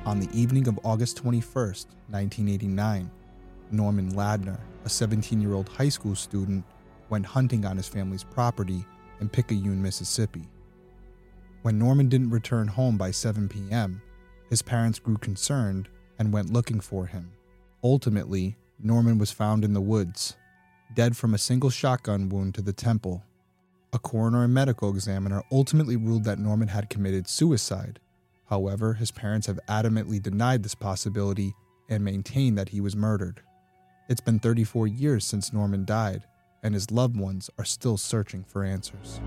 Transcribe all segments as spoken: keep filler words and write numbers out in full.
On the evening of August twenty-first, nineteen eighty-nine, Norman Ladner, a seventeen-year-old high school student, went hunting on his family's property in Picayune, Mississippi. When Norman didn't return home by seven p.m., his parents grew concerned and went looking for him. Ultimately, Norman was found in the woods, dead from a single shotgun wound to the temple. A coroner and medical examiner ultimately ruled that Norman had committed suicide. However, his parents have adamantly denied this possibility and maintain that he was murdered. It's been thirty-four years since Norman died, and his loved ones are still searching for answers.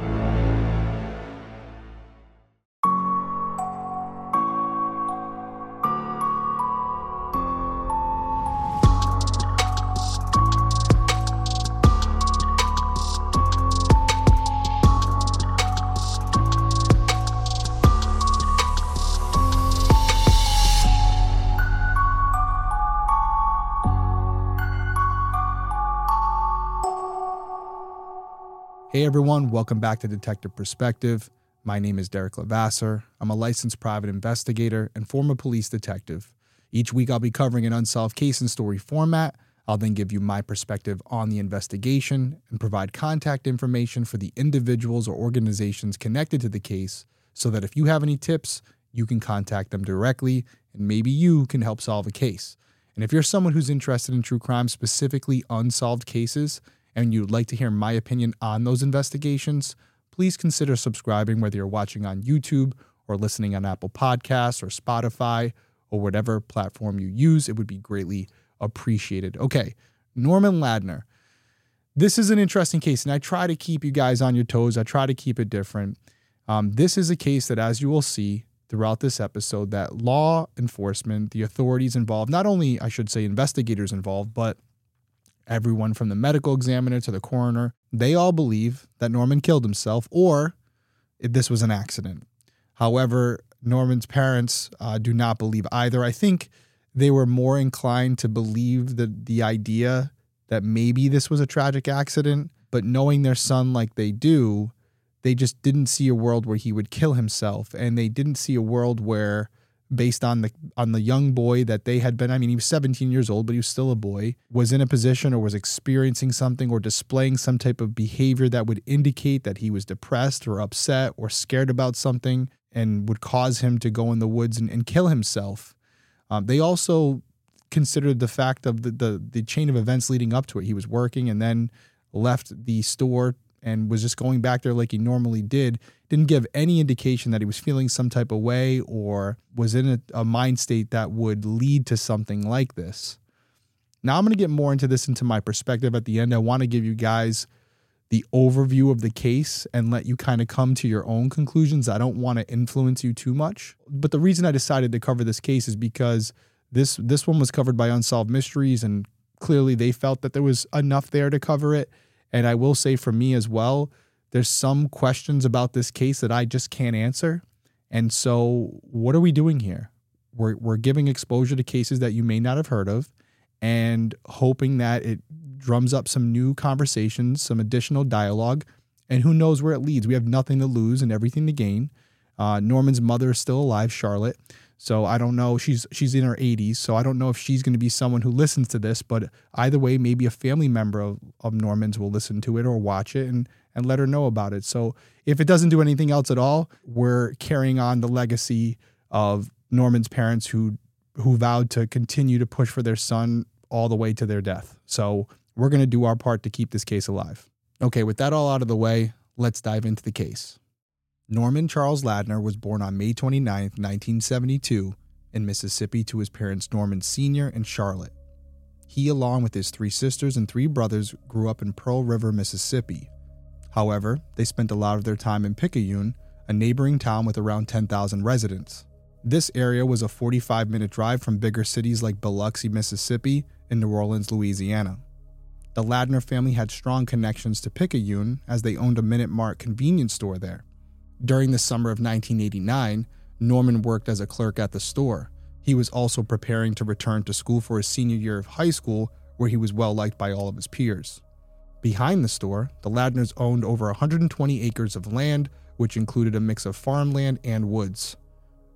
Hey everyone, welcome back to Detective Perspective. My name is Derek Levasseur. I'm a licensed private investigator and former police detective. Each week I'll be covering an unsolved case in story format. I'll then give you my perspective on the investigation and provide contact information for the individuals or organizations connected to the case so that if you have any tips, you can contact them directly and maybe you can help solve a case. And if you're someone who's interested in true crime, specifically unsolved cases, and you'd like to hear my opinion on those investigations, please consider subscribing whether you're watching on YouTube or listening on Apple Podcasts or Spotify or whatever platform you use. It would be greatly appreciated. Okay, Norman Ladner. This is an interesting case, and I try to keep you guys on your toes. I try to keep it different. Um, this is a case that, as you will see throughout this episode, that law enforcement, the authorities involved, not only, I should say, investigators involved, but everyone from the medical examiner to the coroner, they all believe that Norman killed himself or if this was an accident. However, Norman's parents uh, do not believe either. I think they were more inclined to believe the, the idea that maybe this was a tragic accident, but knowing their son like they do, they just didn't see a world where he would kill himself, and they didn't see a world where, based on the on the young boy that they had been, I mean, he was seventeen years old, but he was still a boy, was in a position or was experiencing something or displaying some type of behavior that would indicate that he was depressed or upset or scared about something and would cause him to go in the woods and, and kill himself. Um, they also considered the fact of the, the the chain of events leading up to it. He was working and then left the store and was just going back there like he normally did, didn't give any indication that he was feeling some type of way or was in a, a mind state that would lead to something like this. Now I'm going to get more into this, into my perspective at the end. I want to give you guys the overview of the case and let you kind of come to your own conclusions. I don't want to influence you too much. But the reason I decided to cover this case is because this, this one was covered by Unsolved Mysteries, and clearly they felt that there was enough there to cover it. And I will say for me as well, there's some questions about this case that I just can't answer. And so what are we doing here? We're, we're giving exposure to cases that you may not have heard of and hoping that it drums up some new conversations, some additional dialogue, and who knows where it leads. We have nothing to lose and everything to gain. Uh, Norman's mother is still alive, Charlotte. So I don't know. She's she's in her eighties, so I don't know if she's going to be someone who listens to this. But either way, maybe a family member of, of Norman's will listen to it or watch it and, and let her know about it. So if it doesn't do anything else at all, we're carrying on the legacy of Norman's parents who who vowed to continue to push for their son all the way to their death. So we're going to do our part to keep this case alive. Okay, with that all out of the way, let's dive into the case. Norman Charles Ladner was born on May twenty-ninth, nineteen seventy-two, in Mississippi to his parents Norman Senior and Charlotte. He, along with his three sisters and three brothers, grew up in Pearl River, Mississippi. However, they spent a lot of their time in Picayune, a neighboring town with around ten thousand residents. This area was a forty-five minute drive from bigger cities like Biloxi, Mississippi, and New Orleans, Louisiana. The Ladner family had strong connections to Picayune as they owned a Minute Mart convenience store there. During the summer of nineteen eighty-nine, Norman worked as a clerk at the store. He was also preparing to return to school for his senior year of high school, where he was well liked by all of his peers. Behind the store, the Ladners owned over one hundred twenty acres of land, which included a mix of farmland and woods.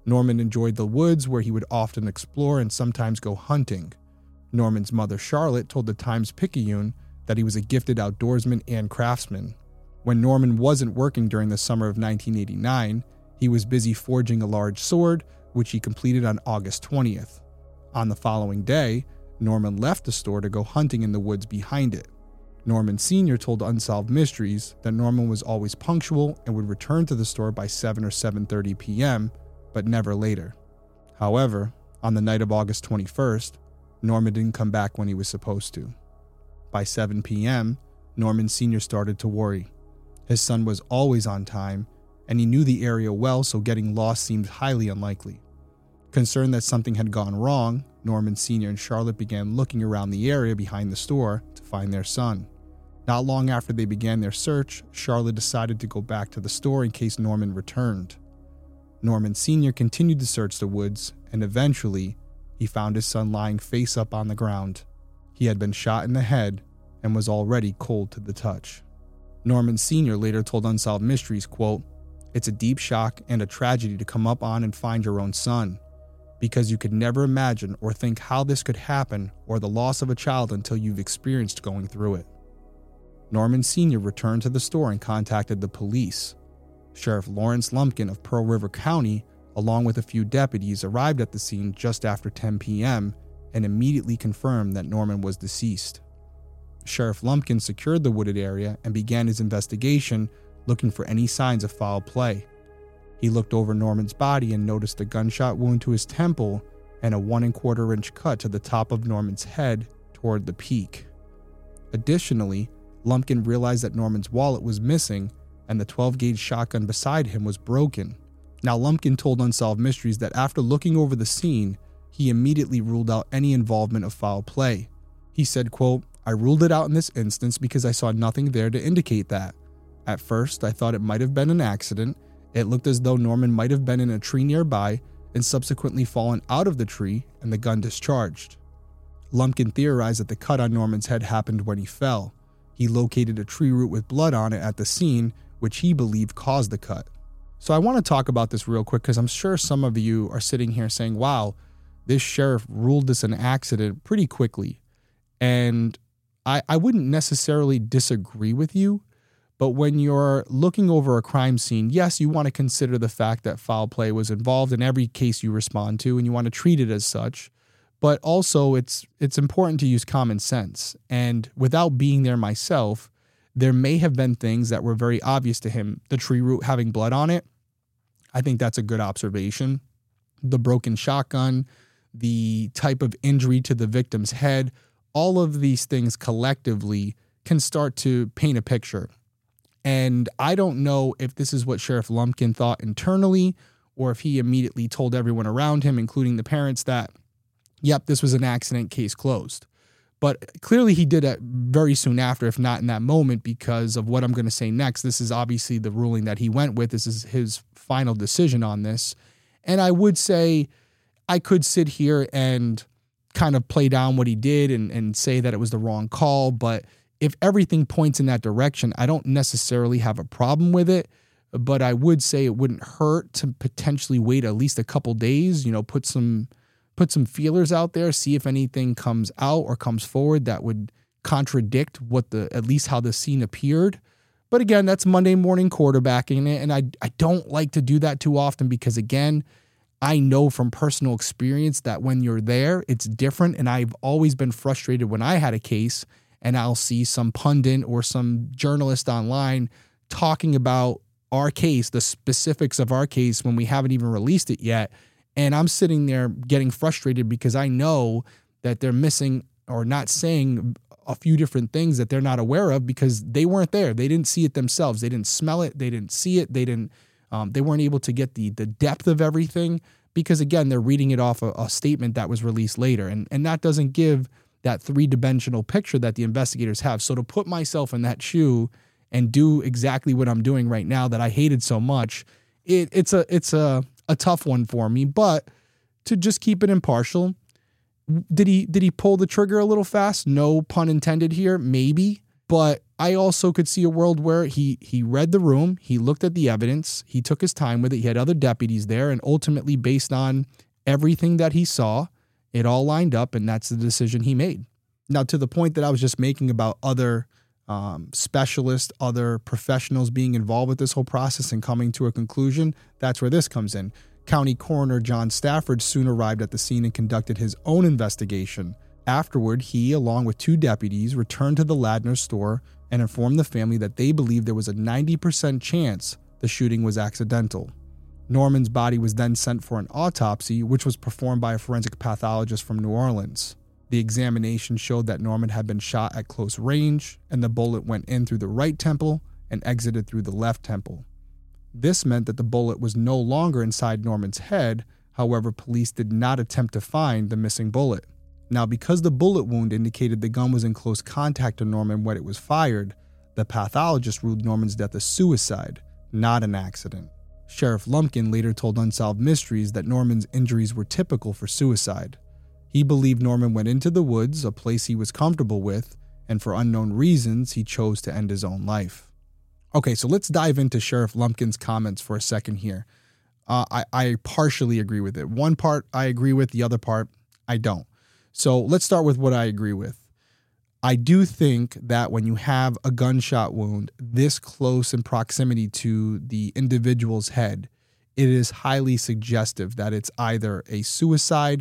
Norman enjoyed the woods where he would often explore and sometimes go hunting. Norman's mother, Charlotte, told the Times-Picayune that he was a gifted outdoorsman and craftsman. When Norman wasn't working during the summer of nineteen eighty-nine, he was busy forging a large sword, which he completed on August twentieth. On the following day, Norman left the store to go hunting in the woods behind it. Norman Senior told Unsolved Mysteries that Norman was always punctual and would return to the store by seven or seven thirty p.m., but never later. However, on the night of August twenty-first, Norman didn't come back when he was supposed to. By seven p.m., Norman Senior started to worry. His son was always on time, and he knew the area well, so getting lost seemed highly unlikely. Concerned that something had gone wrong, Norman Senior and Charlotte began looking around the area behind the store to find their son. Not long after they began their search, Charlotte decided to go back to the store in case Norman returned. Norman Senior continued to search the woods, and eventually, he found his son lying face up on the ground. He had been shot in the head and was already cold to the touch. Norman Senior later told Unsolved Mysteries, quote, "It's a deep shock and a tragedy to come up on and find your own son, because you could never imagine or think how this could happen or the loss of a child until you've experienced going through it." Norman Senior returned to the store and contacted the police. Sheriff Lawrence Lumpkin of Pearl River County, along with a few deputies, arrived at the scene just after ten p.m. and immediately confirmed that Norman was deceased. Sheriff Lumpkin secured the wooded area and began his investigation, looking for any signs of foul play. He looked over Norman's body and noticed a gunshot wound to his temple and a one and quarter inch cut to the top of Norman's head toward the peak. Additionally, Lumpkin realized that Norman's wallet was missing and the twelve gauge shotgun beside him was broken. Now, Lumpkin told Unsolved Mysteries that after looking over the scene, he immediately ruled out any involvement of foul play. He said, quote, "I ruled it out in this instance because I saw nothing there to indicate that. At first, I thought it might have been an accident. It looked as though Norman might have been in a tree nearby and subsequently fallen out of the tree and the gun discharged." Lumpkin theorized that the cut on Norman's head happened when he fell. He located a tree root with blood on it at the scene, which he believed caused the cut. So I want to talk about this real quick because I'm sure some of you are sitting here saying, wow, this sheriff ruled this an accident pretty quickly. And I, I wouldn't necessarily disagree with you, but when you're looking over a crime scene, yes, you want to consider the fact that foul play was involved in every case you respond to, and you want to treat it as such. But also, it's it's important to use common sense. And without being there myself, there may have been things that were very obvious to him. The tree root having blood on it, I think that's a good observation. The broken shotgun, the type of injury to the victim's head, all of these things collectively can start to paint a picture. And I don't know if this is what Sheriff Lumpkin thought internally, or if he immediately told everyone around him, including the parents, that, yep, this was an accident, case closed. But clearly he did it very soon after, if not in that moment, because of what I'm going to say next. This is obviously the ruling that he went with. This is his final decision on this. And I would say I could sit here and kind of play down what he did and, and say that it was the wrong call. But if everything points in that direction, I don't necessarily have a problem with it. But I would say it wouldn't hurt to potentially wait at least a couple days, you know, put some put some feelers out there, see if anything comes out or comes forward that would contradict what the, at least how the scene appeared. But again, that's Monday morning quarterbacking it. And I, I don't like to do that too often because, again, I know from personal experience that when you're there, it's different. And I've always been frustrated when I had a case and I'll see some pundit or some journalist online talking about our case, the specifics of our case when we haven't even released it yet. And I'm sitting there getting frustrated because I know that they're missing or not saying a few different things that they're not aware of because they weren't there. They didn't see it themselves. They didn't smell it. They didn't see it. They didn't. Um, they weren't able to get the the depth of everything because, again, they're reading it off a, a statement that was released later. And, and that doesn't give that three-dimensional picture that the investigators have. So to put myself in that shoe and do exactly what I'm doing right now that I hated so much, it, it's a it's a... a tough one for me, but to just keep it impartial, did he did he pull the trigger a little fast? No pun intended here, maybe, but I also could see a world where he he read the room, he looked at the evidence, he took his time with it, he had other deputies there, and ultimately based on everything that he saw, it all lined up, and that's the decision he made. Now, to the point that I was just making about other um, specialists, other professionals being involved with this whole process and coming to a conclusion, that's where this comes in. County Coroner John Stafford soon arrived at the scene and conducted his own investigation. Afterward, he, along with two deputies, returned to the Ladner store and informed the family that they believed there was a ninety percent chance the shooting was accidental. Norman's body was then sent for an autopsy, which was performed by a forensic pathologist from New Orleans. The examination showed that Norman had been shot at close range, and the bullet went in through the right temple and exited through the left temple. This meant that the bullet was no longer inside Norman's head. However, police did not attempt to find the missing bullet. Now, because the bullet wound indicated the gun was in close contact to Norman when it was fired, the pathologist ruled Norman's death a suicide, not an accident. Sheriff Lumpkin later told Unsolved Mysteries that Norman's injuries were typical for suicide. He believed Norman went into the woods, a place he was comfortable with, and for unknown reasons, he chose to end his own life. Okay, so let's dive into Sheriff Lumpkin's comments for a second here. Uh, I, I partially agree with it. One part I agree with, the other part I don't. So let's start with what I agree with. I do think that when you have a gunshot wound this close in proximity to the individual's head, it is highly suggestive that it's either a suicide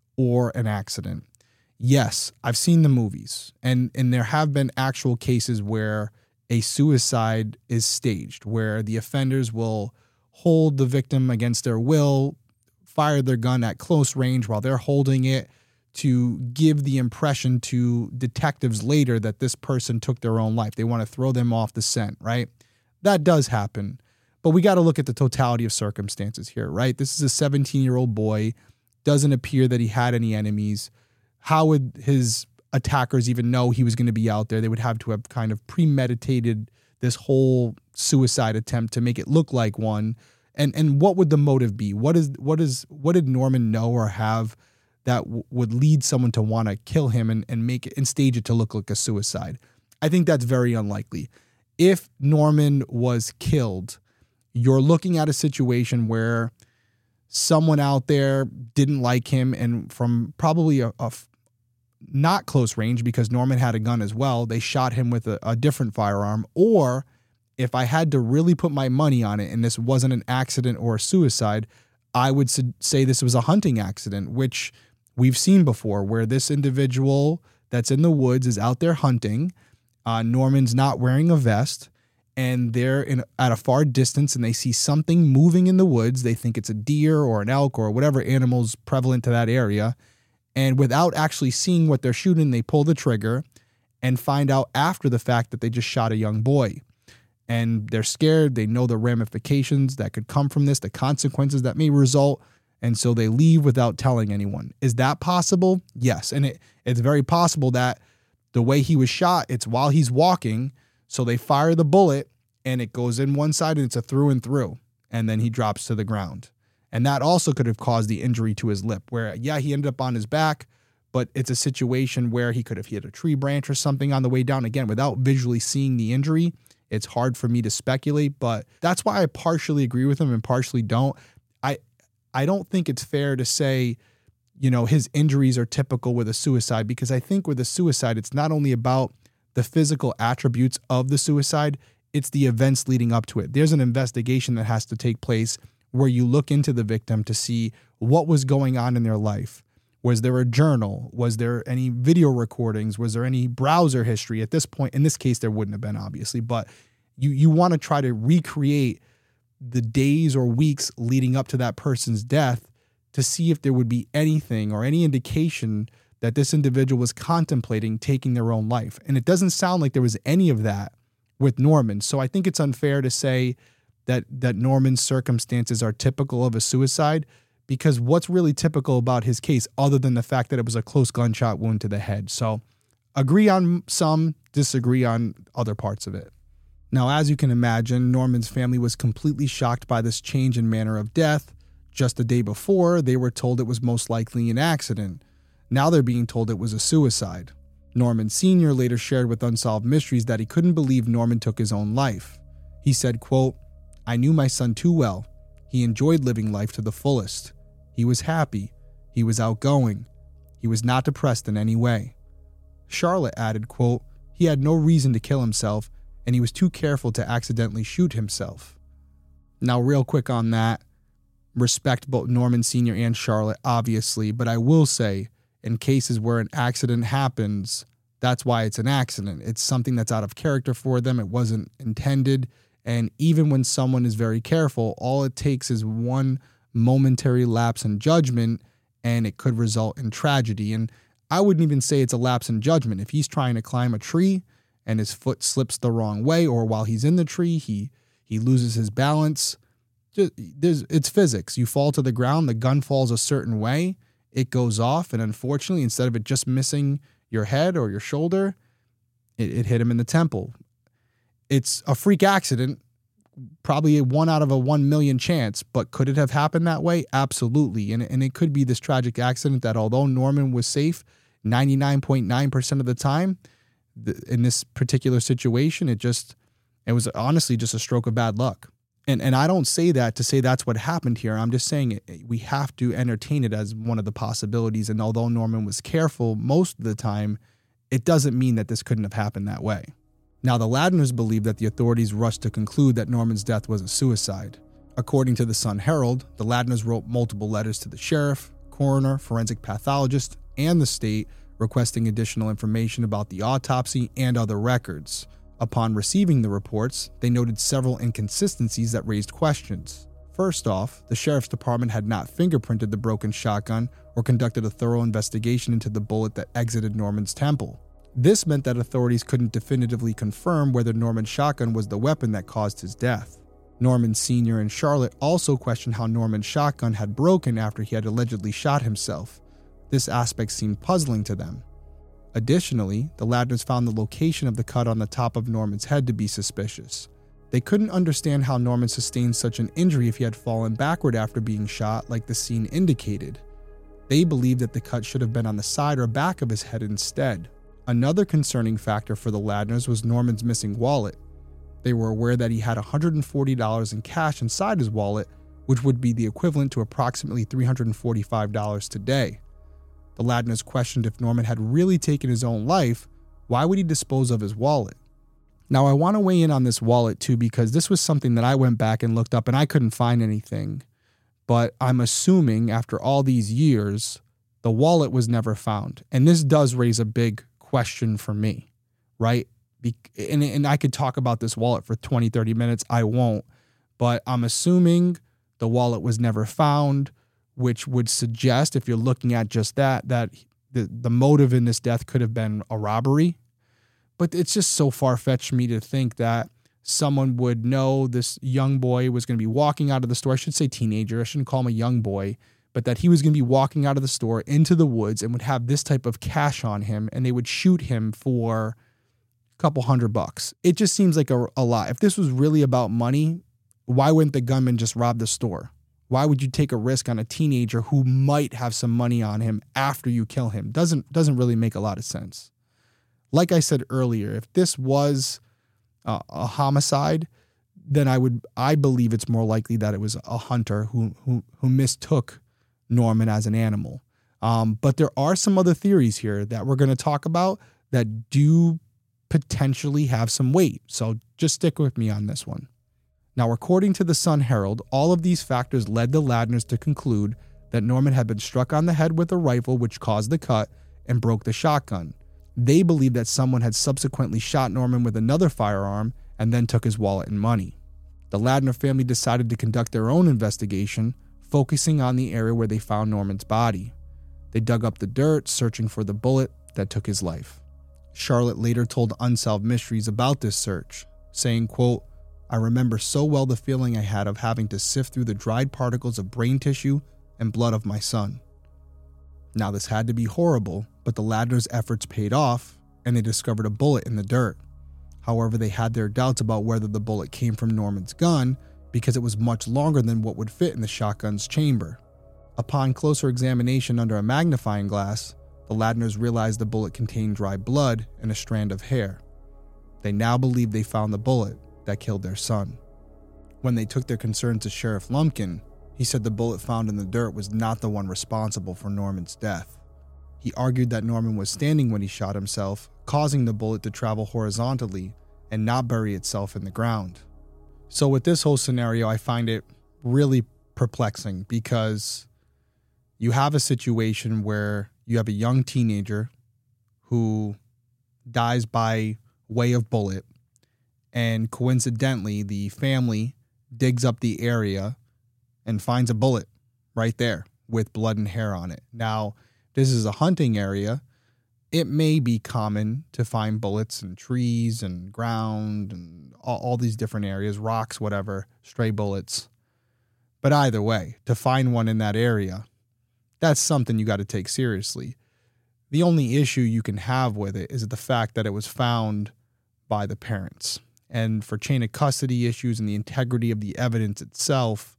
or an accident. Yes, I've seen the movies, and, and there have been actual cases where a suicide is staged, where the offenders will hold the victim against their will, fire their gun at close range while they're holding it, to give the impression to detectives later that this person took their own life. They want to throw them off the scent, right? That does happen. But we got to look at the totality of circumstances here, right? This is a seventeen-year-old boy. Doesn't appear that he had any enemies. How would his attackers even know he was going to be out there? They would have to have kind of premeditated this whole suicide attempt to make it look like one. And and what would the motive be? What is what is what did Norman know or have that w- would lead someone to want to kill him and, and make it and stage it to look like a suicide? I think that's very unlikely. If Norman was killed, you're looking at a situation where someone out there didn't like him, and from probably a, a f- not close range, because Norman had a gun as well, they shot him with a, a different firearm. Or if I had to really put my money on it and this wasn't an accident or a suicide, I would su- say this was a hunting accident, which we've seen before, where this individual that's in the woods is out there hunting. Uh, Norman's not wearing a vest, and they're in at a far distance, and they see something moving in the woods. They think it's a deer or an elk or whatever animal's prevalent to that area. And without actually seeing what they're shooting, they pull the trigger and find out after the fact that they just shot a young boy. And they're scared. They know the ramifications that could come from this, the consequences that may result. And so they leave without telling anyone. Is that possible? Yes. And it, it's very possible that the way he was shot, it's while he's walking. So they fire the bullet and it goes in one side and it's a through and through. And then he drops to the ground. And that also could have caused the injury to his lip, where, yeah, he ended up on his back, but it's a situation where he could have hit a tree branch or something on the way down. Again, without visually seeing the injury, it's hard for me to speculate, but that's why I partially agree with him and partially don't. I I don't think it's fair to say, you know, his injuries are typical with a suicide, because I think with a suicide, it's not only about the physical attributes of the suicide, it's the events leading up to it. There's an investigation that has to take place where you look into the victim to see what was going on in their life. Was there a journal? Was there any video recordings? Was there any browser history? At this point, in this case, there wouldn't have been, obviously, but you, you want to try to recreate the days or weeks leading up to that person's death to see if there would be anything or any indication that this individual was contemplating taking their own life. And it doesn't sound like there was any of that with Norman. So I think it's unfair to say that that Norman's circumstances are typical of a suicide, because what's really typical about his case, other than the fact that it was a close gunshot wound to the head? So agree on some, disagree on other parts of it. Now, as you can imagine, Norman's family was completely shocked by this change in manner of death. Just the day before, they were told it was most likely an accident. Now they're being told it was a suicide. Norman Senior later shared with Unsolved Mysteries that he couldn't believe Norman took his own life. He said, quote, "I knew my son too well. He enjoyed living life to the fullest. He was happy. He was outgoing. He was not depressed in any way." Charlotte added, quote, "He had no reason to kill himself, and he was too careful to accidentally shoot himself." Now, real quick on that, respect both Norman Senior and Charlotte, obviously, but I will say, in cases where an accident happens, that's why it's an accident. It's something that's out of character for them. It wasn't intended. And even when someone is very careful, all it takes is one momentary lapse in judgment, and it could result in tragedy. And I wouldn't even say it's a lapse in judgment. If he's trying to climb a tree and his foot slips the wrong way, or while he's in the tree, he he loses his balance, just, there's, it's physics. You fall to the ground, the gun falls a certain way, it goes off, and unfortunately, instead of it just missing your head or your shoulder, it, it hit him in the temple. It's a freak accident, probably a one out of a one million chance, but could it have happened that way? Absolutely. And, and it could be this tragic accident that although Norman was safe ninety-nine point nine percent of the time, th- in this particular situation, it just, it was honestly just a stroke of bad luck. And and I don't say that to say that's what happened here. I'm just saying it, we have to entertain it as one of the possibilities. And although Norman was careful most of the time, it doesn't mean that this couldn't have happened that way. Now, the Ladners believe that the authorities rushed to conclude that Norman's death was a suicide. According to the Sun Herald, the Ladners wrote multiple letters to the sheriff, coroner, forensic pathologist, and the state requesting additional information about the autopsy and other records. Upon receiving the reports, they noted several inconsistencies that raised questions. First off, the sheriff's department had not fingerprinted the broken shotgun or conducted a thorough investigation into the bullet that exited Norman's temple. This meant that authorities couldn't definitively confirm whether Norman's shotgun was the weapon that caused his death. Norman Senior and Charlotte also questioned how Norman's shotgun had broken after he had allegedly shot himself. This aspect seemed puzzling to them. Additionally, the Ladners found the location of the cut on the top of Norman's head to be suspicious. They couldn't understand how Norman sustained such an injury if he had fallen backward after being shot, like the scene indicated. They believed that the cut should have been on the side or back of his head instead. Another concerning factor for the Ladners was Norman's missing wallet. They were aware that he had one hundred forty dollars in cash inside his wallet, which would be the equivalent to approximately three hundred forty-five dollars today. The Ladners questioned if Norman had really taken his own life, why would he dispose of his wallet? Now, I want to weigh in on this wallet too, because this was something that I went back and looked up and I couldn't find anything. But I'm assuming after all these years, the wallet was never found. And this does raise a big question for me, right? Be- and, and I could talk about this wallet for twenty, thirty minutes. I won't. But I'm assuming the wallet was never found, which would suggest, if you're looking at just that, that the, the motive in this death could have been a robbery. But it's just so far-fetched for me to think that someone would know this young boy was going to be walking out of the store. I should say teenager. I shouldn't call him a young boy. But that he was going to be walking out of the store into the woods and would have this type of cash on him, and they would shoot him for a couple hundred bucks. It just seems like a, a lot. If this was really about money, why wouldn't the gunman just rob the store? Why would you take a risk on a teenager who might have some money on him after you kill him? Doesn't doesn't really make a lot of sense. Like I said earlier, if this was a, a homicide, then I would I believe it's more likely that it was a hunter who who who mistook Norman as an animal. Um, but there are some other theories here that we're going to talk about that do potentially have some weight. So just stick with me on this one. Now, according to the Sun Herald, all of these factors led the Ladners to conclude that Norman had been struck on the head with a rifle, which caused the cut and broke the shotgun. They believed that someone had subsequently shot Norman with another firearm and then took his wallet and money. The Ladner family decided to conduct their own investigation, focusing on the area where they found Norman's body. They dug up the dirt, searching for the bullet that took his life. Charlotte later told Unsolved Mysteries about this search, saying, quote, "I remember so well the feeling I had of having to sift through the dried particles of brain tissue and blood of my son." Now, this had to be horrible, but the Ladners' efforts paid off, and they discovered a bullet in the dirt. However, they had their doubts about whether the bullet came from Norman's gun because it was much longer than what would fit in the shotgun's chamber. Upon closer examination under a magnifying glass, The Ladners realized the bullet contained dry blood and a strand of hair. They now believed they found the bullet that killed their son. When they took their concerns to Sheriff Lumpkin, he said the bullet found in the dirt was not the one responsible for Norman's death. He argued that Norman was standing when he shot himself, causing the bullet to travel horizontally and not bury itself in the ground. So with this whole scenario, I find it really perplexing because you have a situation where you have a young teenager who dies by way of bullet, and coincidentally, the family digs up the area and finds a bullet right there with blood and hair on it. Now, this is a hunting area. It may be common to find bullets in trees and ground and all, all these different areas, rocks, whatever, stray bullets. But either way, to find one in that area, that's something you got to take seriously. The only issue you can have with it is the fact that it was found by the parents. And for chain of custody issues and the integrity of the evidence itself,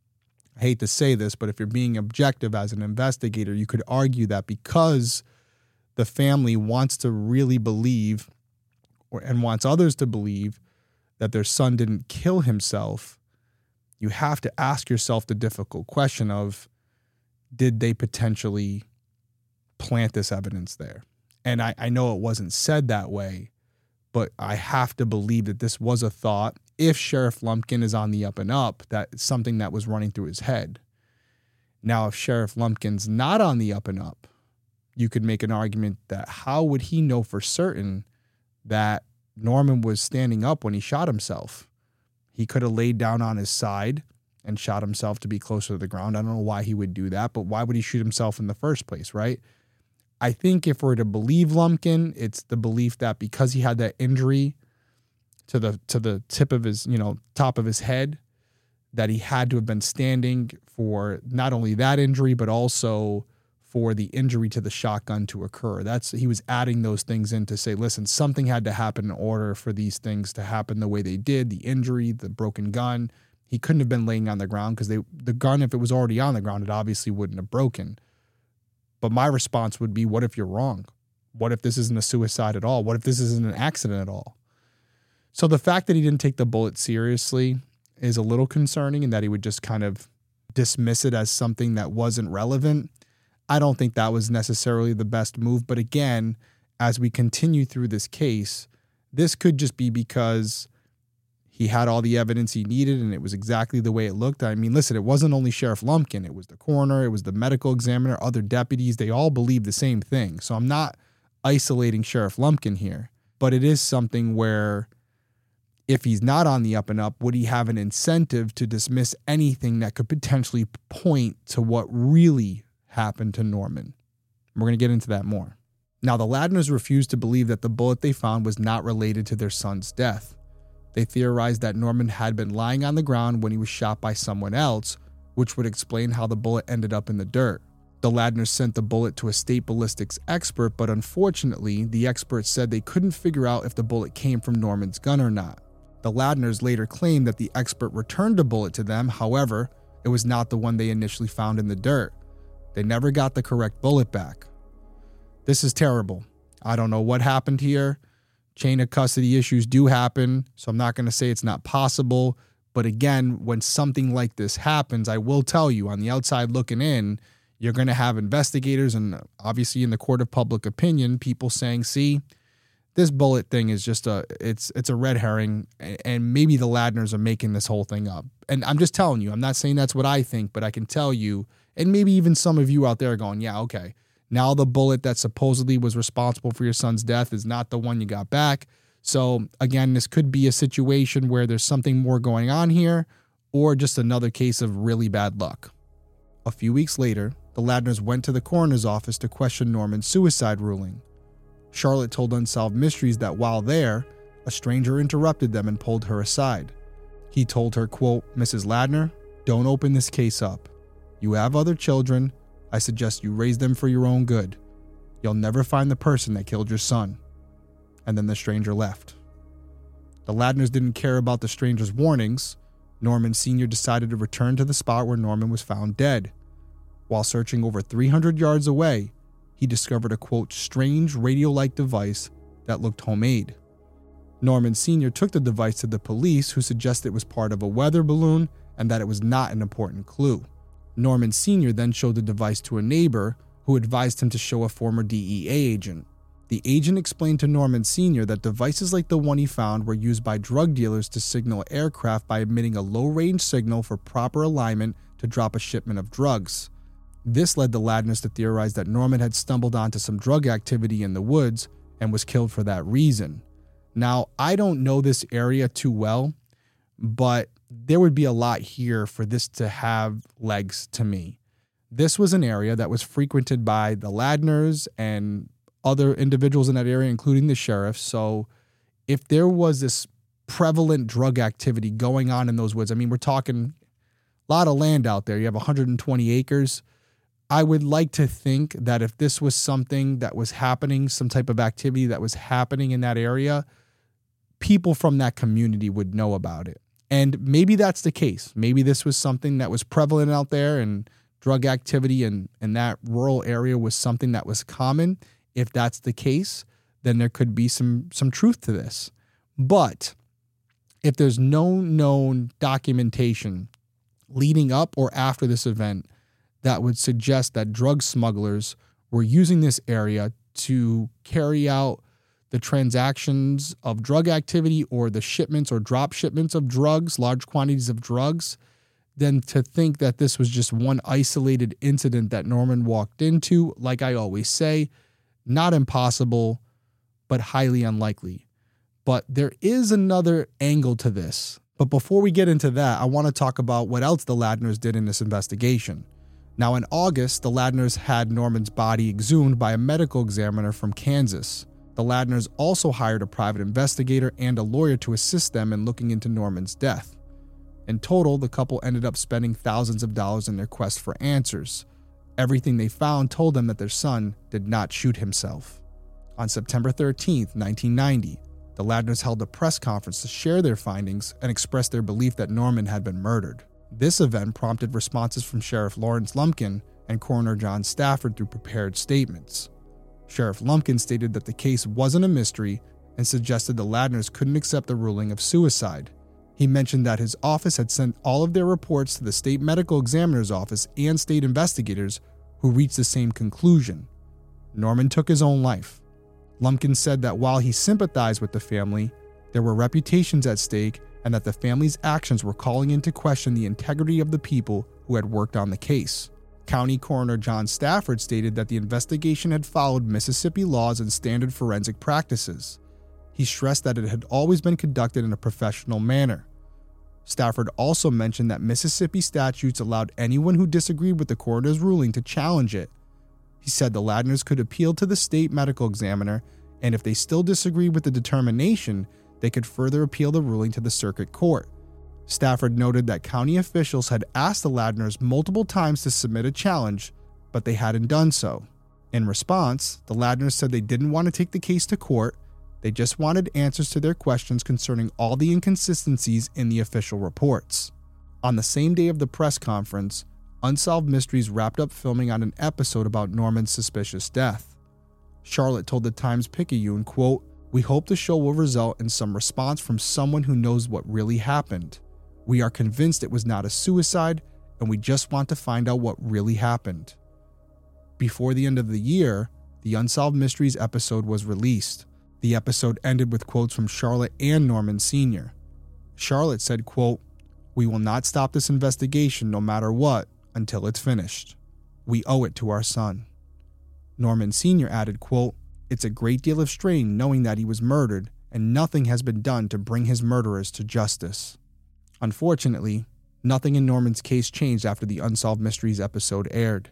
I hate to say this, but if you're being objective as an investigator, you could argue that because the family wants to really believe or and wants others to believe that their son didn't kill himself, you have to ask yourself the difficult question of, did they potentially plant this evidence there? And I, I know it wasn't said that way, but I have to believe that this was a thought. If Sheriff Lumpkin is on the up and up, that's something that was running through his head. Now, if Sheriff Lumpkin's not on the up and up, you could make an argument that how would he know for certain that Norman was standing up when he shot himself? He could have laid down on his side and shot himself to be closer to the ground. I don't know why he would do that, but why would he shoot himself in the first place, right? I think if we're to believe Lumpkin, it's the belief that because he had that injury to the to the tip of his, you know, top of his head, that he had to have been standing for not only that injury, but also for the injury to the shotgun to occur. That's he was adding those things in to say, listen, something had to happen in order for these things to happen the way they did. The injury, the broken gun. He couldn't have been laying on the ground because they the gun, if it was already on the ground, it obviously wouldn't have broken. But my response would be, what if you're wrong? What if this isn't a suicide at all? What if this isn't an accident at all? So the fact that he didn't take the bullet seriously is a little concerning, and that he would just kind of dismiss it as something that wasn't relevant. I don't think that was necessarily the best move. But again, as we continue through this case, this could just be because he had all the evidence he needed and it was exactly the way it looked. I mean, listen, it wasn't only Sheriff Lumpkin. It was the coroner. It was the medical examiner, other deputies. They all believed the same thing. So I'm not isolating Sheriff Lumpkin here, but it is something where if he's not on the up and up, would he have an incentive to dismiss anything that could potentially point to what really happened to Norman? We're going to get into that more. Now, the Ladners refused to believe that the bullet they found was not related to their son's death. They theorized that Norman had been lying on the ground when he was shot by someone else, which would explain how the bullet ended up in the dirt. The Ladners sent the bullet to a state ballistics expert, but unfortunately, the expert said they couldn't figure out if the bullet came from Norman's gun or not. The Ladners later claimed that the expert returned a bullet to them. However, it was not the one they initially found in the dirt. They never got the correct bullet back. This is terrible. I don't know what happened here. Chain of custody issues do happen, so I'm not going to say it's not possible. But again, when something like this happens, I will tell you, on the outside looking in, you're going to have investigators and obviously in the court of public opinion, people saying, see, this bullet thing is just a, it's it's a red herring, and maybe the Ladners are making this whole thing up. And I'm just telling you, I'm not saying that's what I think, but I can tell you, and maybe even some of you out there are going, yeah, okay. Now the bullet that supposedly was responsible for your son's death is not the one you got back. So again, this could be a situation where there's something more going on here, or just another case of really bad luck. A few weeks later, the Ladners went to the coroner's office to question Norman's suicide ruling. Charlotte told Unsolved Mysteries that while there, a stranger interrupted them and pulled her aside. He told her, quote, Missus Ladner, don't open this case up. You have other children. I suggest you raise them for your own good. You'll never find the person that killed your son. And then the stranger left. The Ladners didn't care about the stranger's warnings. Norman Senior decided to return to the spot where Norman was found dead. While searching over three hundred yards away, he discovered a, quote, strange radio-like device that looked homemade. Norman Senior took the device to the police, who suggested it was part of a weather balloon and that it was not an important clue. Norman Senior then showed the device to a neighbor, who advised him to show a former D E A agent. The agent explained to Norman Senior that devices like the one he found were used by drug dealers to signal aircraft by emitting a low-range signal for proper alignment to drop a shipment of drugs. This led the Ladners to theorize that Norman had stumbled onto some drug activity in the woods and was killed for that reason. Now, I don't know this area too well, but there would be a lot here for this to have legs to me. This was an area that was frequented by the Ladners and other individuals in that area, including the sheriff. So if there was this prevalent drug activity going on in those woods, I mean, we're talking a lot of land out there. You have one hundred twenty acres. I would like to think that if this was something that was happening, some type of activity that was happening in that area, people from that community would know about it. And maybe that's the case. Maybe this was something that was prevalent out there, and drug activity in, in that rural area was something that was common. If that's the case, then there could be some some truth to this. But if there's no known documentation leading up or after this event that would suggest that drug smugglers were using this area to carry out the transactions of drug activity or the shipments or drop shipments of drugs, large quantities of drugs, then to think that this was just one isolated incident that Norman walked into, like I always say, not impossible, but highly unlikely. But there is another angle to this. But before we get into that, I want to talk about what else the Ladners did in this investigation. Now, in August, the Ladners had Norman's body exhumed by a medical examiner from Kansas. The Ladners also hired a private investigator and a lawyer to assist them in looking into Norman's death. In total, the couple ended up spending thousands of dollars in their quest for answers. Everything they found told them that their son did not shoot himself. On September thirteenth, nineteen ninety, the Ladners held a press conference to share their findings and express their belief that Norman had been murdered. This event prompted responses from Sheriff Lawrence Lumpkin and Coroner John Stafford through prepared statements. Sheriff Lumpkin stated that the case wasn't a mystery and suggested the Ladners couldn't accept the ruling of suicide. He mentioned that his office had sent all of their reports to the state medical examiner's office and state investigators, who reached the same conclusion. Norman took his own life. Lumpkin said that while he sympathized with the family, there were reputations at stake and that the family's actions were calling into question the integrity of the people who had worked on the case. County Coroner John Stafford stated that the investigation had followed Mississippi laws and standard forensic practices. He stressed that it had always been conducted in a professional manner. Stafford also mentioned that Mississippi statutes allowed anyone who disagreed with the coroner's ruling to challenge it. He said the Ladners could appeal to the state medical examiner, and if they still disagreed with the determination, they could further appeal the ruling to the circuit court. Stafford noted that county officials had asked the Ladners multiple times to submit a challenge, but they hadn't done so. In response, the Ladners said they didn't want to take the case to court. They just wanted answers to their questions concerning all the inconsistencies in the official reports. On the same day of the press conference, Unsolved Mysteries wrapped up filming on an episode about Norman's suspicious death. Charlotte told the Times-Picayune, quote, "We hope the show will result in some response from someone who knows what really happened. We are convinced it was not a suicide, and we just want to find out what really happened." Before the end of the year, the Unsolved Mysteries episode was released. The episode ended with quotes from Charlotte and Norman Senior Charlotte said, quote, "We will not stop this investigation no matter what until it's finished. We owe it to our son." Norman Senior added, quote, "It's a great deal of strain knowing that he was murdered and nothing has been done to bring his murderers to justice." Unfortunately, nothing in Norman's case changed after the Unsolved Mysteries episode aired.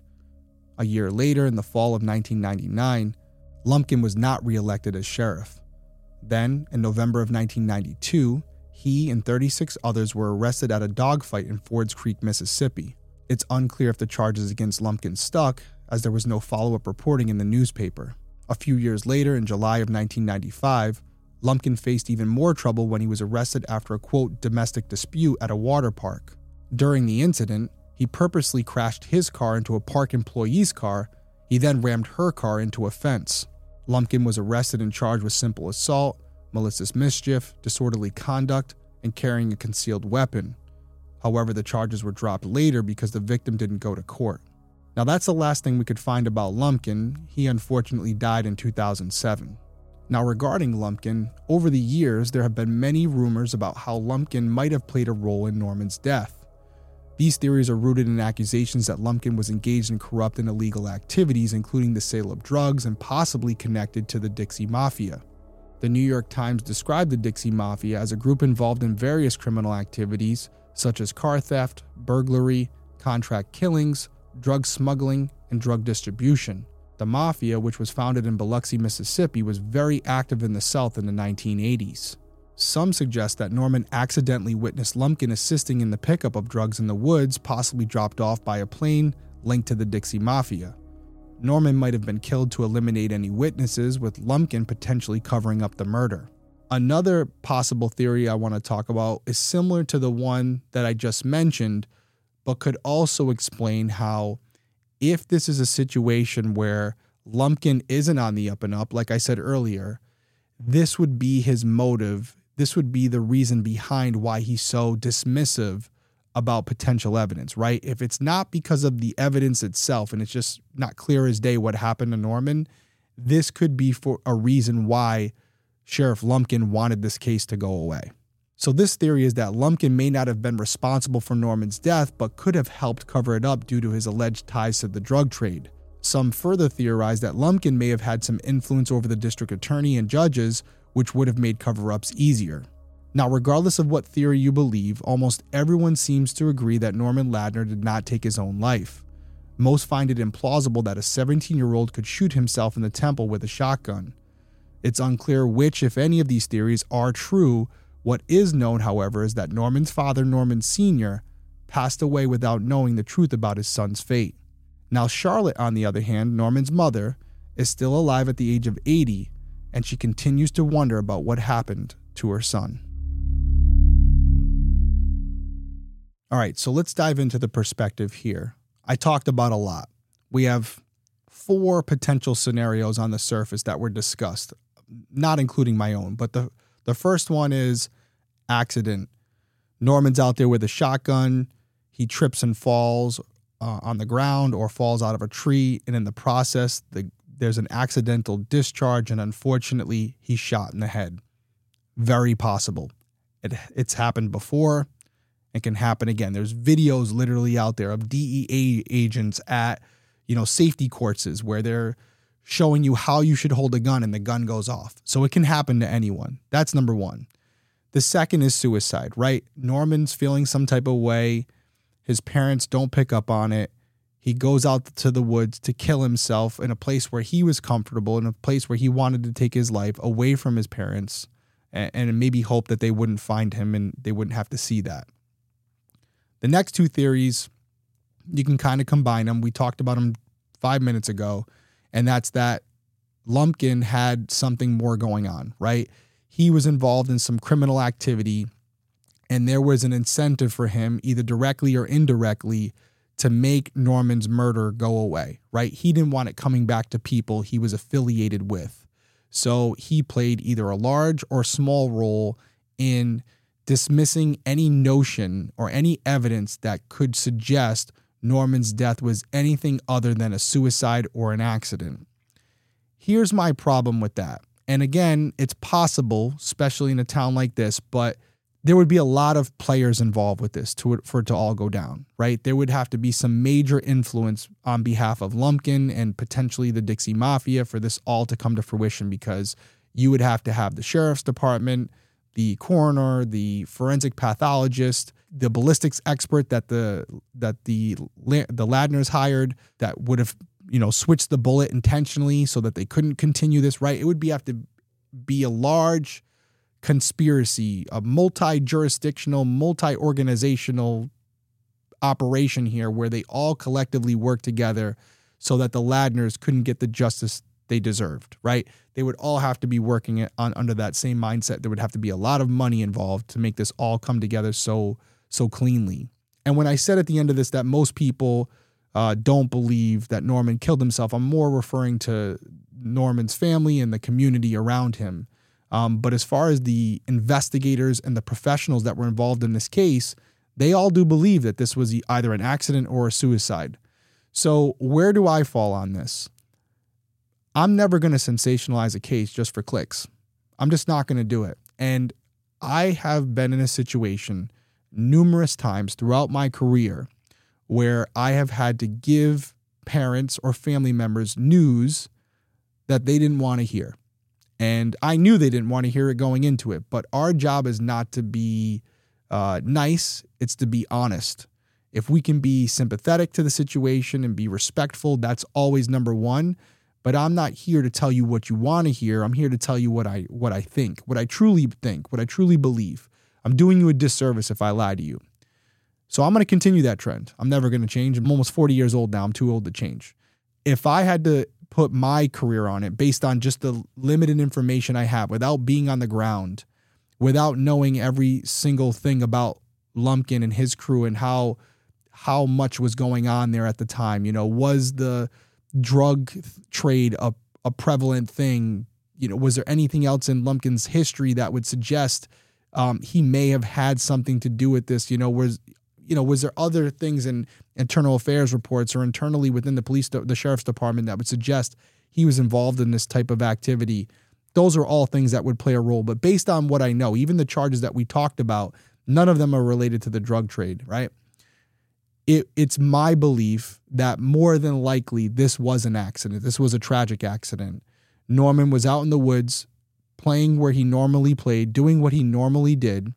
A year later, in the fall of nineteen ninety-nine, Lumpkin was not reelected as sheriff. Then, in November of nineteen ninety-two, he and thirty-six others were arrested at a dogfight in Fords Creek, Mississippi. It's unclear if the charges against Lumpkin stuck, as there was no follow-up reporting in the newspaper. A few years later, in July of nineteen ninety-five, Lumpkin faced even more trouble when he was arrested after a, quote, domestic dispute at a water park. During the incident, he purposely crashed his car into a park employee's car. He then rammed her car into a fence. Lumpkin was arrested and charged with simple assault, malicious mischief, disorderly conduct, and carrying a concealed weapon. However, the charges were dropped later because the victim didn't go to court. Now, that's the last thing we could find about Lumpkin. He unfortunately died in two thousand seven. Now, regarding Lumpkin, over the years, there have been many rumors about how Lumpkin might have played a role in Norman's death. These theories are rooted in accusations that Lumpkin was engaged in corrupt and illegal activities, including the sale of drugs and possibly connected to the Dixie Mafia. The New York Times described the Dixie Mafia as a group involved in various criminal activities, such as car theft, burglary, contract killings, drug smuggling, and drug distribution. The Mafia, which was founded in Biloxi, Mississippi, was very active in the South in the nineteen eighties. Some suggest that Norman accidentally witnessed Lumpkin assisting in the pickup of drugs in the woods, possibly dropped off by a plane linked to the Dixie Mafia. Norman might have been killed to eliminate any witnesses, with Lumpkin potentially covering up the murder. Another possible theory I want to talk about is similar to the one that I just mentioned, but could also explain how, if this is a situation where Lumpkin isn't on the up and up, like I said earlier, this would be his motive. This would be the reason behind why he's so dismissive about potential evidence, right? If it's not because of the evidence itself and it's just not clear as day what happened to Norman, this could be for a reason why Sheriff Lumpkin wanted this case to go away. So this theory is that Lumpkin may not have been responsible for Norman's death, but could have helped cover it up due to his alleged ties to the drug trade. Some further theorize that Lumpkin may have had some influence over the district attorney and judges, which would have made cover-ups easier. Now, regardless of what theory you believe, almost everyone seems to agree that Norman Ladner did not take his own life. Most find it implausible that a seventeen-year-old could shoot himself in the temple with a shotgun. It's unclear which, if any, of these theories are true. What is known, however, is that Norman's father, Norman Senior, passed away without knowing the truth about his son's fate. Now, Charlotte, on the other hand, Norman's mother, is still alive at the age of eighty, and she continues to wonder about what happened to her son. All right, so let's dive into the perspective here. I talked about a lot. We have four potential scenarios on the surface that were discussed, not including my own, but the, the first one is accident. Norman's out there with a shotgun. He trips and falls uh, on the ground or falls out of a tree, and in the process, the there's an accidental discharge, and unfortunately, he's shot in the head. Very possible. It, it's happened before. It can happen again. There's videos literally out there of D E A agents at, you know, safety courses where they're showing you how you should hold a gun and the gun goes off. So it can happen to anyone. That's number one. The second is suicide, right? Norman's feeling some type of way. His parents don't pick up on it. He goes out to the woods to kill himself in a place where he was comfortable, in a place where he wanted to take his life away from his parents, and, and maybe hope that they wouldn't find him and they wouldn't have to see that. The next two theories, you can kind of combine them. We talked about them five minutes ago, and that's that Lumpkin had something more going on, right? He was involved in some criminal activity, and there was an incentive for him, either directly or indirectly, to make Norman's murder go away, right? He didn't want it coming back to people he was affiliated with. So he played either a large or small role in dismissing any notion or any evidence that could suggest Norman's death was anything other than a suicide or an accident. Here's my problem with that. And again, it's possible, especially in a town like this, but there would be a lot of players involved with this to for it to all go down, right? There would have to be some major influence on behalf of Lumpkin and potentially the Dixie Mafia for this all to come to fruition, because you would have to have the sheriff's department, the coroner, the forensic pathologist, the ballistics expert that the that the the Ladners hired that would have, you know, switched the bullet intentionally so that they couldn't continue this, right? It would be have to be a large conspiracy, a multi-jurisdictional, multi-organizational operation here where they all collectively work together so that the Ladners couldn't get the justice they deserved, right? They would all have to be working on under that same mindset. There would have to be a lot of money involved to make this all come together so so cleanly. And when I said at the end of this that most people uh, don't believe that Norman killed himself. I'm more referring to Norman's family and the community around him. Um, but as far as the investigators and the professionals that were involved in this case, they all do believe that this was either an accident or a suicide. So where do I fall on this? I'm never going to sensationalize a case just for clicks. I'm just not going to do it. And I have been in a situation numerous times throughout my career where I have had to give parents or family members news that they didn't want to hear. And I knew they didn't want to hear it going into it, but our job is not to be uh, nice, it's to be honest. If we can be sympathetic to the situation and be respectful, that's always number one. But I'm not here to tell you what you want to hear. I'm here to tell you what I what I think, what I truly think, what I truly believe. I'm doing you a disservice if I lie to you. So I'm going to continue that trend. I'm never going to change. I'm almost forty years old now. I'm too old to change. If I had to put my career on it based on just the limited information I have, without being on the ground, without knowing every single thing about Lumpkin and his crew and how how much was going on there at the time, you know, was the drug trade a, a prevalent thing? You know, was there anything else in Lumpkin's history that would suggest um, he may have had something to do with this? You know, was you know, was there other things in internal affairs reports or internally within the police, the sheriff's department that would suggest he was involved in this type of activity? Those are all things that would play a role. But based on what I know, even the charges that we talked about, none of them are related to the drug trade, right? It, it's my belief that more than likely this was an accident. This was a tragic accident. Norman was out in the woods playing where he normally played, doing what he normally did.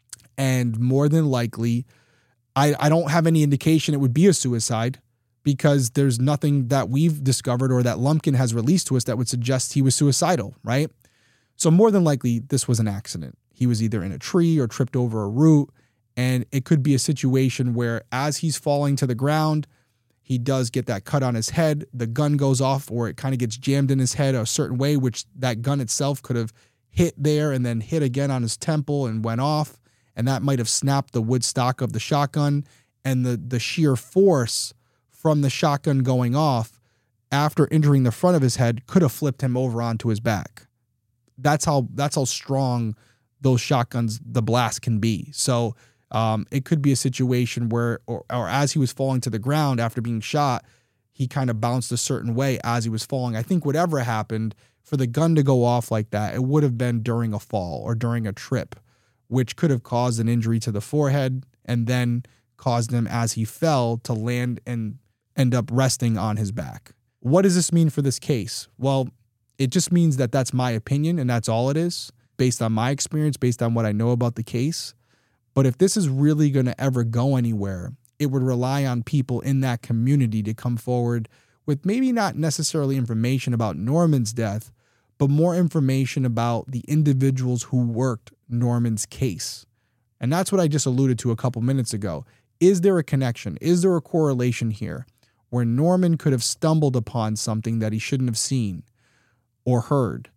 And more than likely, I, I don't have any indication it would be a suicide because there's nothing that we've discovered or that Lumpkin has released to us that would suggest he was suicidal, right? So more than likely, this was an accident. He was either in a tree or tripped over a root. And it could be a situation where as he's falling to the ground, he does get that cut on his head. The gun goes off or it kind of gets jammed in his head a certain way, which that gun itself could have hit there and then hit again on his temple and went off. And that might have snapped the wood stock of the shotgun. And the, the sheer force from the shotgun going off after injuring the front of his head could have flipped him over onto his back. That's how, that's how strong those shotguns, the blast can be. So Um, it could be a situation where, or, or as he was falling to the ground after being shot, he kind of bounced a certain way as he was falling. I think whatever happened, for the gun to go off like that, it would have been during a fall or during a trip, which could have caused an injury to the forehead and then caused him as he fell to land and end up resting on his back. What does this mean for this case? Well, it just means that that's my opinion and that's all it is, based on my experience, based on what I know about the case. But if this is really going to ever go anywhere, it would rely on people in that community to come forward with maybe not necessarily information about Norman's death, but more information about the individuals who worked Norman's case. And that's what I just alluded to a couple minutes ago. Is there a connection? Is there a correlation here where Norman could have stumbled upon something that he shouldn't have seen or heard?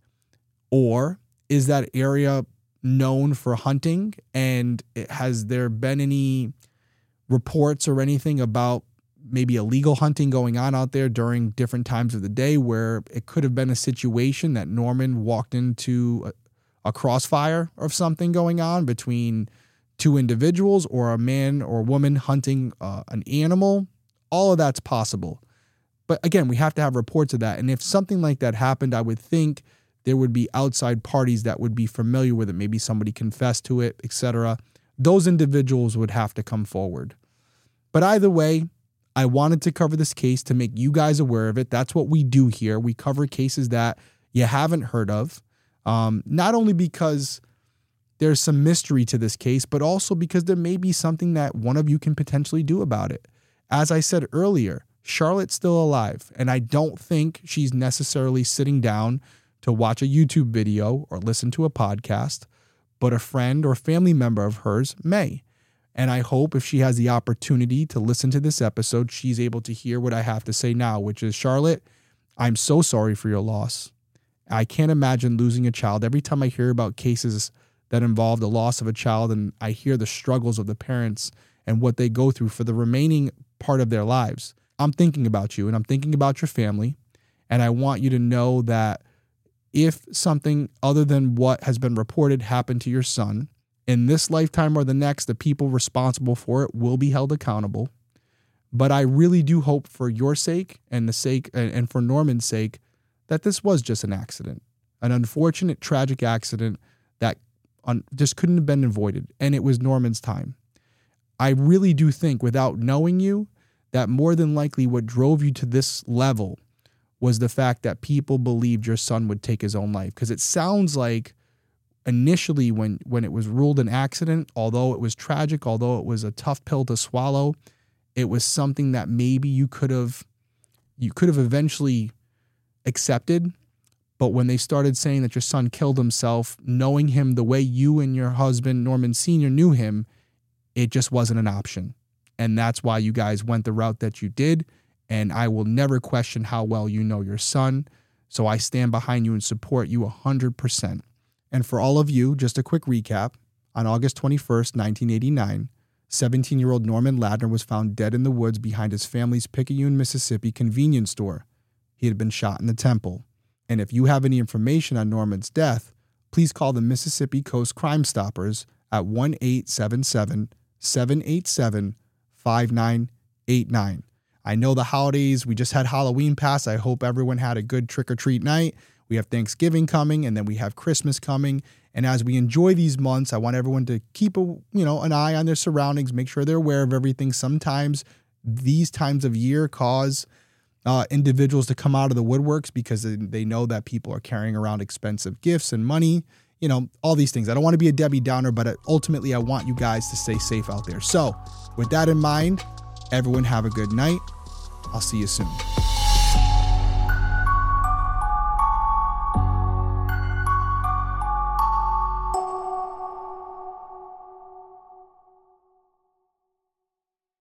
Or is that area known for hunting, and has there been any reports or anything about maybe illegal hunting going on out there during different times of the day where it could have been a situation that Norman walked into a, a crossfire of something going on between two individuals or a man or woman hunting uh, an animal? All of that's possible. But again, we have to have reports of that. And if something like that happened, I would think there would be outside parties that would be familiar with it. Maybe somebody confessed to it, et cetera. Those individuals would have to come forward. But either way, I wanted to cover this case to make you guys aware of it. That's what we do here. We cover cases that you haven't heard of, um, not only because there's some mystery to this case, but also because there may be something that one of you can potentially do about it. As I said earlier, Charlotte's still alive, and I don't think she's necessarily sitting down to watch a YouTube video or listen to a podcast, but a friend or family member of hers may. And I hope if she has the opportunity to listen to this episode, she's able to hear what I have to say now, which is, Charlotte, I'm so sorry for your loss. I can't imagine losing a child. Every time I hear about cases that involve the loss of a child and I hear the struggles of the parents and what they go through for the remaining part of their lives, I'm thinking about you and I'm thinking about your family. And I want you to know that if something other than what has been reported happened to your son in this lifetime or the next, the people responsible for it will be held accountable. But I really do hope for your sake and the sake and for Norman's sake that this was just an accident, an unfortunate, tragic accident that just couldn't have been avoided. And it was Norman's time. I really do think, without knowing you, that more than likely what drove you to this level was the fact that people believed your son would take his own life. Because it sounds like initially when, when it was ruled an accident, although it was tragic, although it was a tough pill to swallow, it was something that maybe you could have you could have eventually accepted. But when they started saying that your son killed himself, knowing him the way you and your husband, Norman Senior, knew him, it just wasn't an option. And that's why you guys went the route that you did. And I will never question how well you know your son. So I stand behind you and support you one hundred percent. And for all of you, just a quick recap. On August twenty-first, nineteen eighty-nine, seventeen-year-old Norman Ladner was found dead in the woods behind his family's Picayune, Mississippi convenience store. He had been shot in the temple. And if you have any information on Norman's death, please call the Mississippi Coast Crime Stoppers at one eight seven seven, seven eight seven, five nine eight nine. I know the holidays, we just had Halloween pass. I hope everyone had a good trick-or-treat night. We have Thanksgiving coming, and then we have Christmas coming. And as we enjoy these months, I want everyone to keep a, you know, an eye on their surroundings, make sure they're aware of everything. Sometimes these times of year cause uh, individuals to come out of the woodworks because they know that people are carrying around expensive gifts and money, you know, all these things. I don't want to be a Debbie Downer, but ultimately I want you guys to stay safe out there. So with that in mind, everyone have a good night. I'll see you soon.